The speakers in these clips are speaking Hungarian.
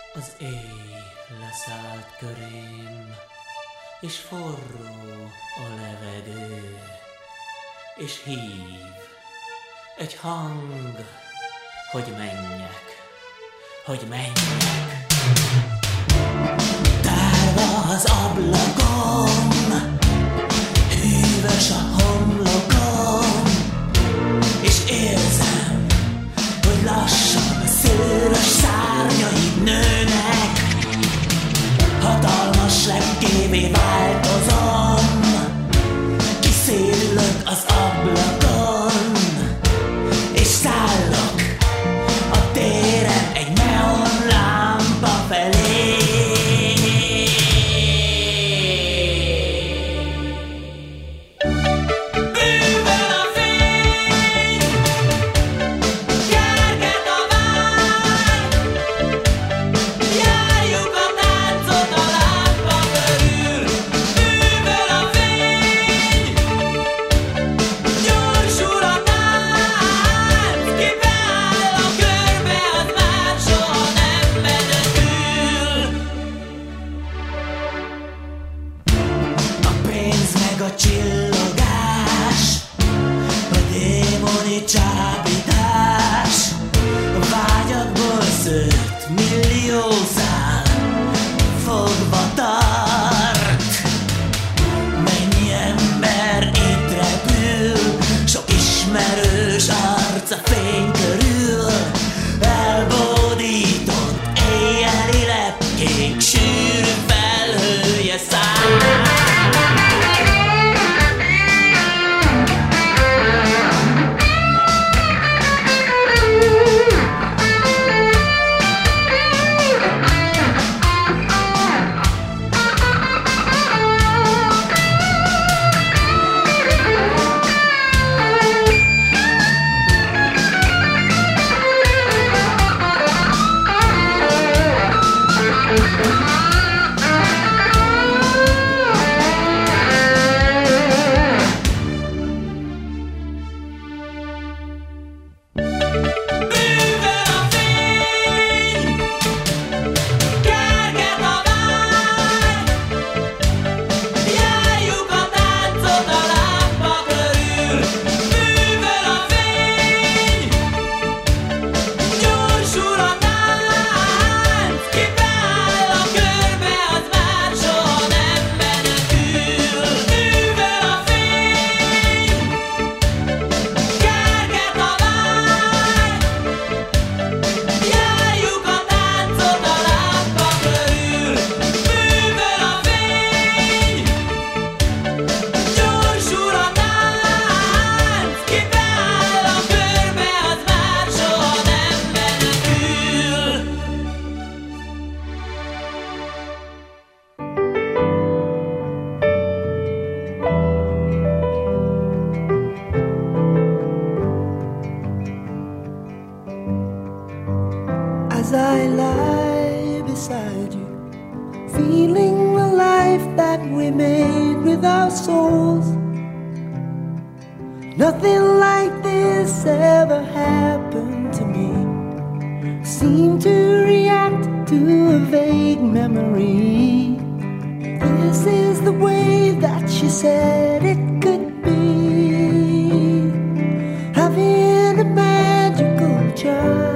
Az éj leszállt körém, és forró a levegő, és hív egy hang, hogy menjek, hogy menjek. Tárva az ablakon, hűvös a homlokom, és érzem, hogy lassan a szőrös szárnyaid nőnek. Hatalmas lepkévé változom, kiszélülök az ablakon, és szállok a téren egy neonlámpa felé. A csillogás, a démoni csábítás, a vágyakból szőtt millió szál fogva tart. Mennyi ember itt repül, sok ismerős arc a fény körül, elbódított éjjeli lepkék sűrű felhője száll. As I lie beside you, feeling the life that we made with our souls. Nothing like this ever happened to me. Seem to react to a vague memory. This is the way that she said it could be, having a magical charm.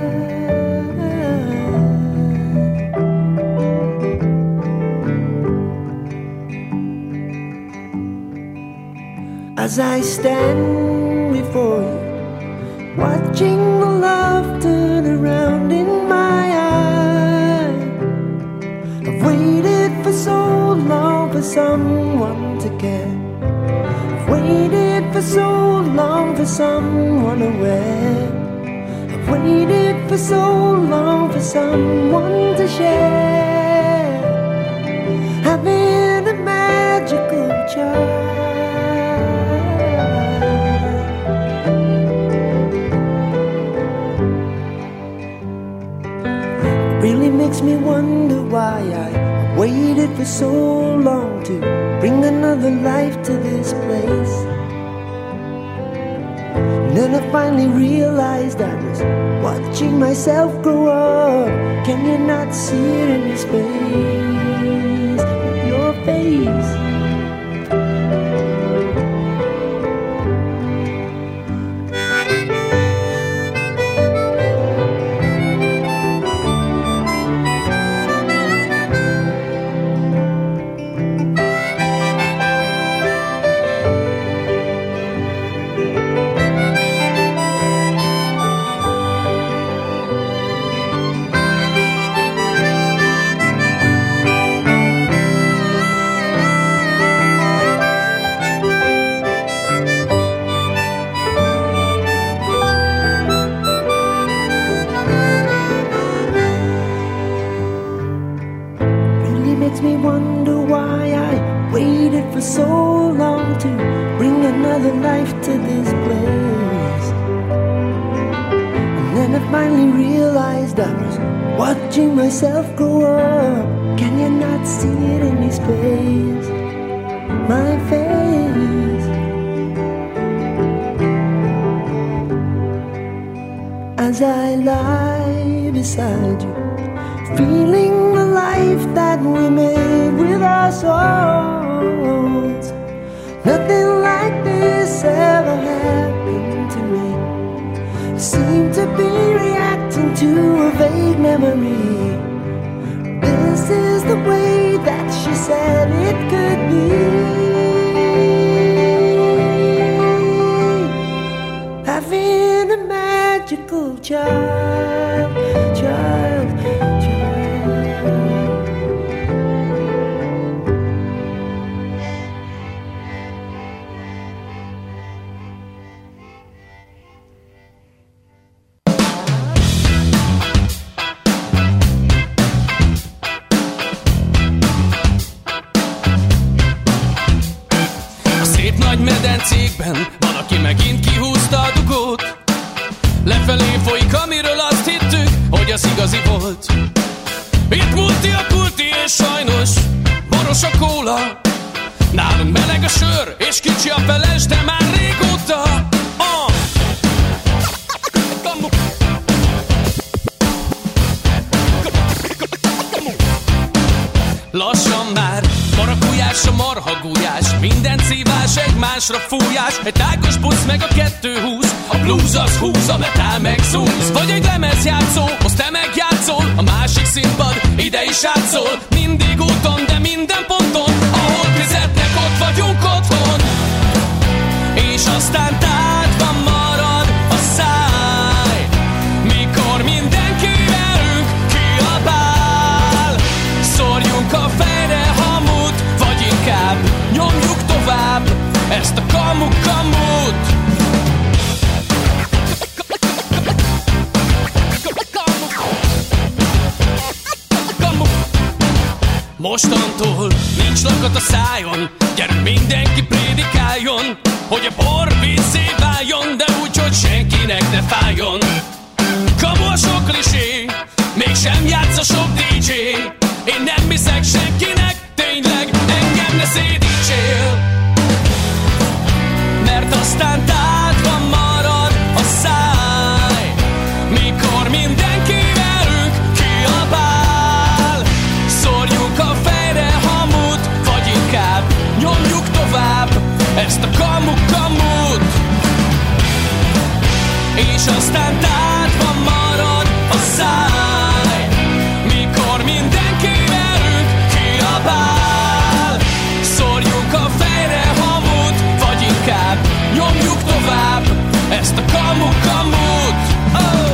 As I stand before you, watching the love turn around in my eyes, I've waited for so long for someone to care. I've waited for so long for someone aware. I've waited for so long for someone to share, having a magical charm. Really makes me wonder why I waited for so long to bring another life to this place. And then I finally realized I was watching myself grow up. Can you not see it in his face? Your face. Me wonder why I waited for so long to bring another life to this place. And then I finally realized I was watching myself grow up. Can you not see it in his face? My face. As I lie beside you, feeling the life that we made with our souls. Nothing like this ever happened to me. I seem to be reacting to a vague memory. This is the way that she said it could be. Having a magical child. Medencékben van, aki megint kihúzta a dugót. Lefelé folyik, amiről azt hittük, hogy az igazi volt. Itt multi a pulti, és sajnos boros a kóla. Nálunk meleg a sör, és kicsi a feles, de már régóta. Lassan már marakujás a marhagújás, minden szívás, egymásra fújás. Egy tágos busz meg a 220, a blues az húz, a metal meg zúz. Vagy egy lemezjátszó, azt te megjátszol, a másik színpad ide is átszól. Mindig úton, de minden ponton, ahol fizetnek, ott vagyunk otthon. És aztán tátva marad a száj, mikor mindenki velünk kiabál. Szórjunk a fejre hamut, vagy inkább nyomjuk tovább ezt a kamut. Mostantól nincs lakat a szájon, gyerünk mindenki prédikáljon, hogy a bor vízzé váljon, de úgy, hogy senkinek ne fájjon. Kamu a sok klisé, mégsem játsz a sok DJ. Én nem hiszek senkinek, tényleg engem ne szédítsél. Mert aztán tátva marad a száj, mikor mindenki velünk kiabál. Szórjuk a fejre hamut, vagy inkább nyomjuk tovább ezt a kamut. És aztán tátva marad a száj, mikor mindenki velünk kiabál. Szórjuk a fejre hamut, vagy inkább nyomjuk tovább ezt a kamut. Oh!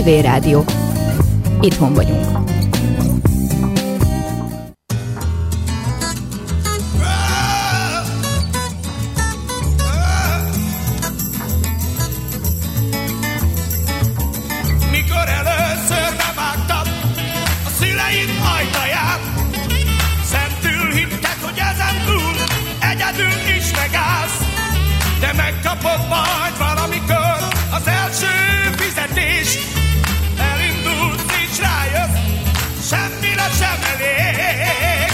Civil Rádió. Itthon vagyunk. Mikor először bevágtad a szüleid ajtaját, szentül hitted, hogy ezen túl egyedül is megállsz, de megkapod majd valamikor az első fizetést. Elindulsz és rájössz, semmire sem elég.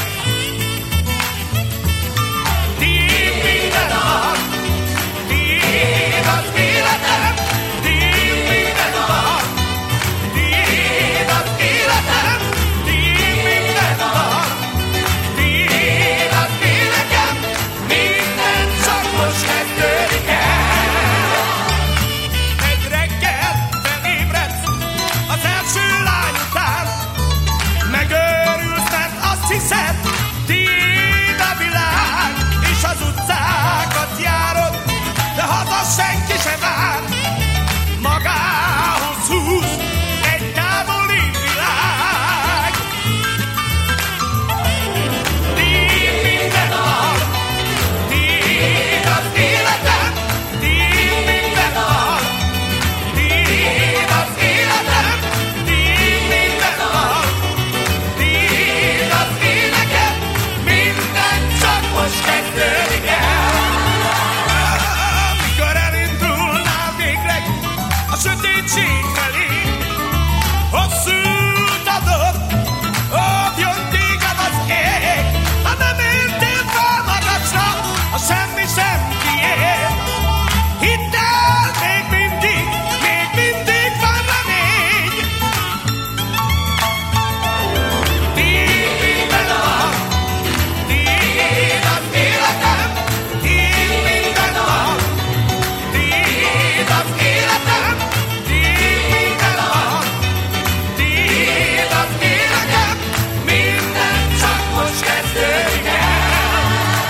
Tiéd minden nap, tiéd az életem, tiéd minden nap, tiéd az életem, tiéd minden nap, tiéd az életem, minden csak most kezdődik el. Egy reggel felébredsz az első lány után, megőrülsz, mert azt hiszed, tiéd a világ, és az utcákat járod, de haza senki se vár. Magához húz egy távoli világ. Tiéd minden nap, tiéd az életem, tiéd minden nap, tiéd az életem, tiéd minden nap, tiéd az énekem, minden csak most kezdődik el. Mikor elindulnál végleg a sötétség felé, hosszú utadon, ott jön téged az ég. Ha nem értél fel magasra, a semmi sem tiéd. Hidd el, még mindig van remény. Tiéd minden nap, tiéd az életem, tiéd minden nap, tiéd az életem, tiéd minden nap, tiéd az életem, minden csak most kezdődik el.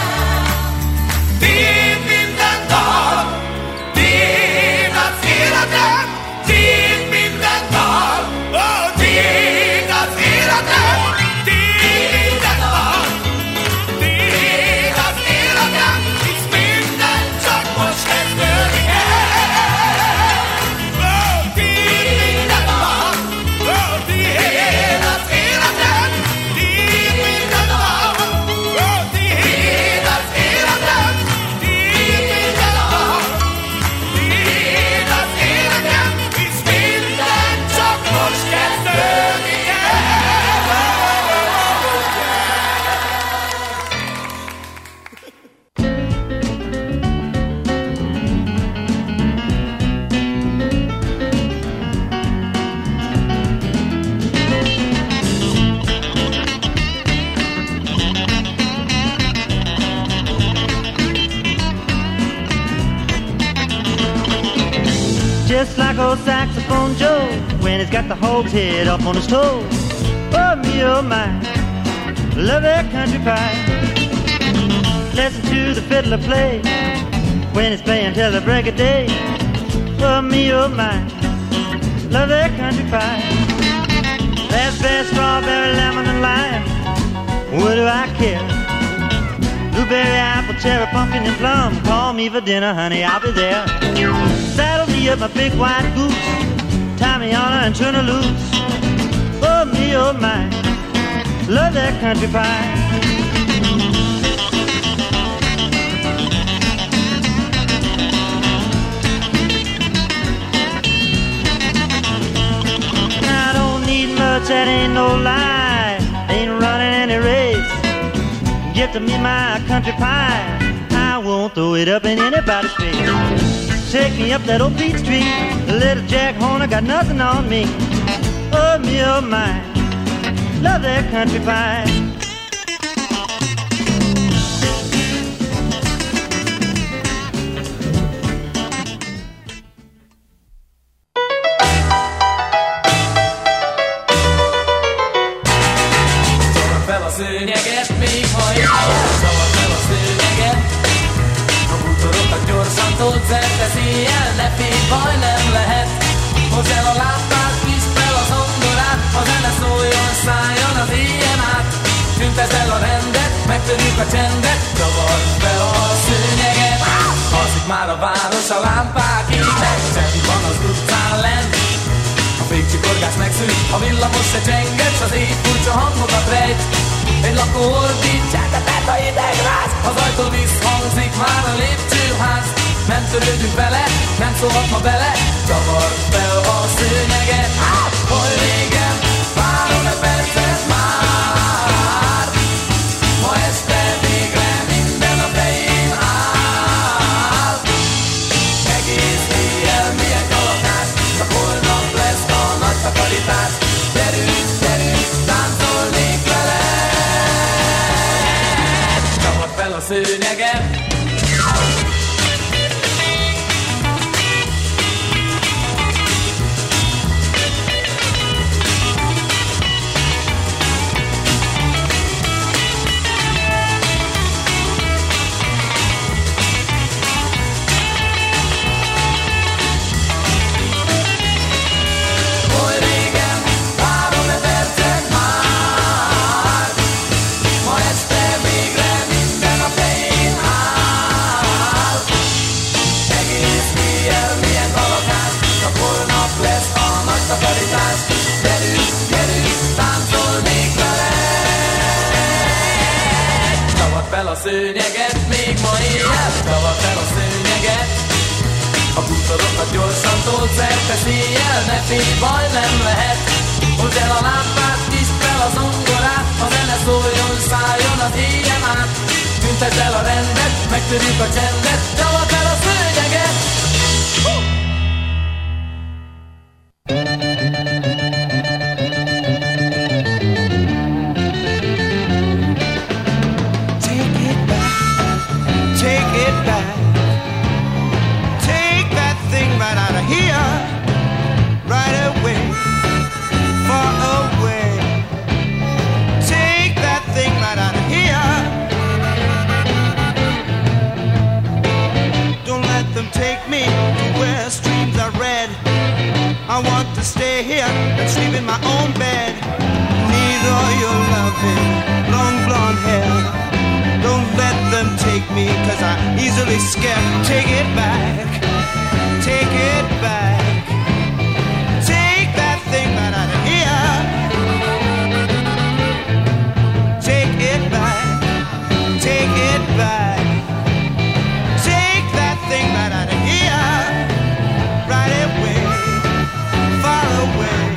Tiéd minden nap, tiéd az életem, tiéd minden nap, oh, tiéd az életem, tiéd minden nap, tiéd az életem, hisz minden csak most kezdődik el. Oh, tiéd minden nap, oh, tiéd az életem, tiéd minden nap, oh, tiéd az életem, tiéd minden nap, tiéd az életem, hisz minden csak most kezdődik el. Just like old saxophone Joe when he's got the hog's head up on his toes. Oh me, oh my, love that country pie. Listen to the fiddler play when he's playing till the break of day. Oh me, oh my, love that country pie. Raspberry, strawberry, lemon and lime, what do I care? Blueberry, apple, cherry, pumpkin and plum, call me for dinner, honey, I'll be there. Saddle me up my big white goose, tie me on her and turn her loose. Oh me, oh my, love that country pie. I don't need much, that ain't no lie, ain't running any race. Get to me my country pie, I won't throw it up in anybody's face. Take me up that old Beach Street, the little Jack Horner got nothing on me. Oh me, oh my, love that country pie. Fel a szőnyeget, még hajjál, szabad fel a szőnyeget. A bútorokat gyorsan tolt szerte széjjel, ne félj, baj nem lehet. Hozd el a lámpát, kis ne szóljon, szálljon az éjjel át. Tüntesd el a rendet, megtörjük a csendet, csavard be a szőnyeget. Alszik már a város, a lámpák égnek, csend van az utcán lent. A fékcsikorgás megszűnt, a villamos se csenget, s az éj furcsa hangokat rejt. Egy lakó ordít, csendetet a hideg ráz, az ajtó visszhangzik már a lépcsőház. Nem törődünk vele, nem szólhat ma bele, csavard be a szőnyeget. Hol régen, várom-e percet már, ma este végre minden a fején áll. Egész éjjel milyen kalapás, csak holnap lesz a nagy takarítás. Gyerünk, gyerünk, táncolnék veled, csavard fel a szőnyeget. Gyerünk, gyerünk, táncolnék veled, csavard fel a szőnyeget, még ma éjjel, csavard fel a szőnyeget. A bútorokat gyorsan tolt szerte széjjel, ne félj, baj nem lehet. Hozd el a lámpát, nyisd fel a zongorát, a zene szóljon, szálljon az éjjel át. Tüntesd el a rendet, megtörjük a csendet, csavard fel a szőnyeget. I want to stay here and sleep in my own bed. Need all your loving, long blonde hair. Don't let them take me, cause I'm easily scared. Take it back, take it back. Take that thing right out of here. Take it back, take it back. Take that thing right out of here. Right away. Away.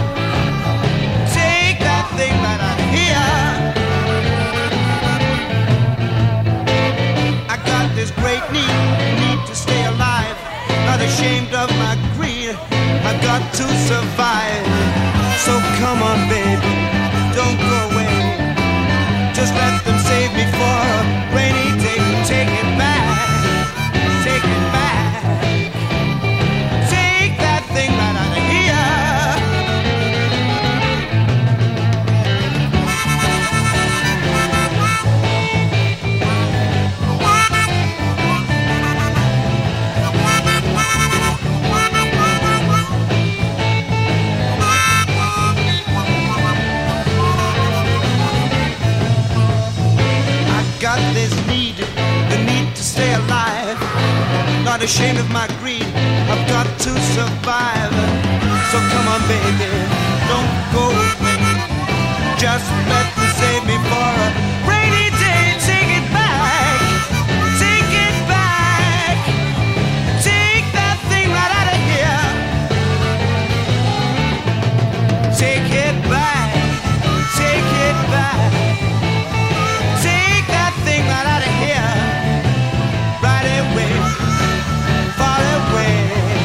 Take that thing right out of here. I got this great need to stay alive. Not ashamed of my greed. I've got to survive. So come on, baby, don't go away. Just let them save me for a rainy day. Take it back, take it back. Take that thing right out of here. Got this need, the need to stay alive. Not ashamed of my greed, I've got to survive. So come on, baby, don't go away. Just let me save me for a rainy day. Take it back, take it back. Take that thing right out of here. Take it back, take it back. Right out of here, right away, far away.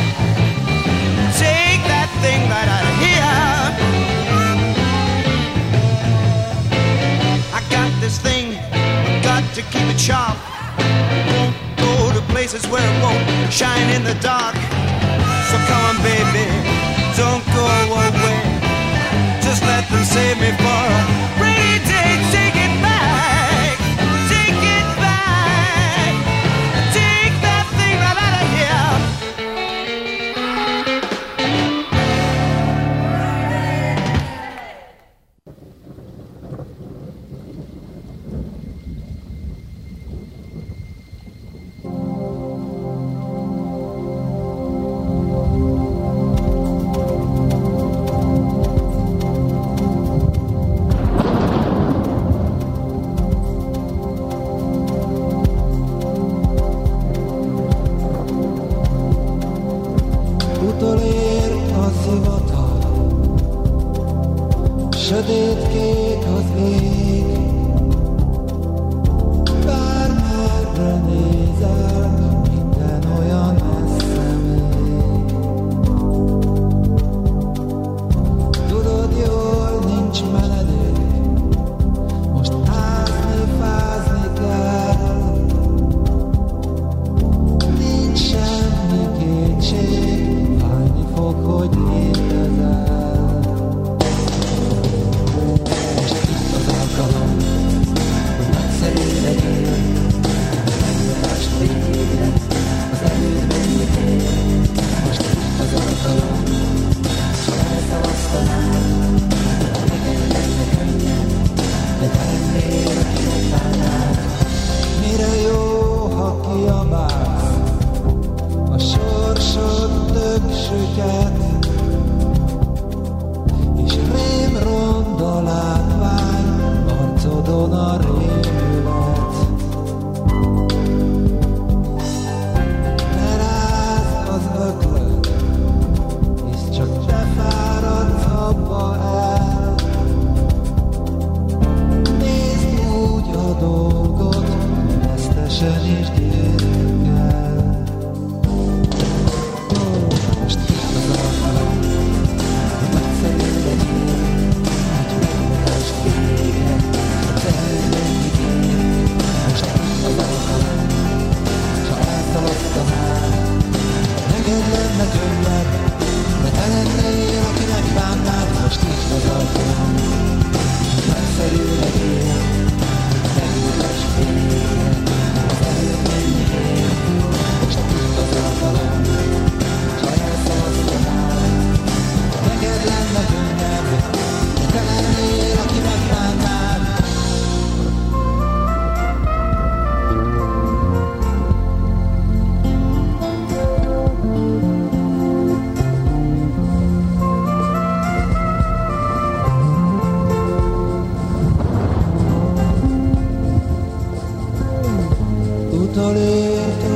Take that thing right out of here. I got this thing, I've got to keep it sharp. Won't go to places where it won't shine in the dark. So come on, baby, don't go away. Just let them save me for a rainy day. Take it back. Take it back. Take that thing right out of here. Mire jó, ha kiabálsz, a sorsod tök süket, és rém ronda látvány, arcodon a rémület. Ne rázd az öklöd, hisz csak te fáradsz abba el. Nézd úgy a dolgot, vesztesen is gyerkel. Most itt az alkalom, hogy nagyszerű legyél, hogy megmutasd téged, te lenni kér. Most itt az alkalom, s ha elszaladta már, neked lenne könnyed, de te lennél, akinek bánnád. Most itt az alkalom, hogy nagyszerű legyél, megmutasd téged, te lenni kér. Most itt az alkalom, s ha elszaladta már, neked lenne könnyed, de te lennél, akinek bánnád. Utolérte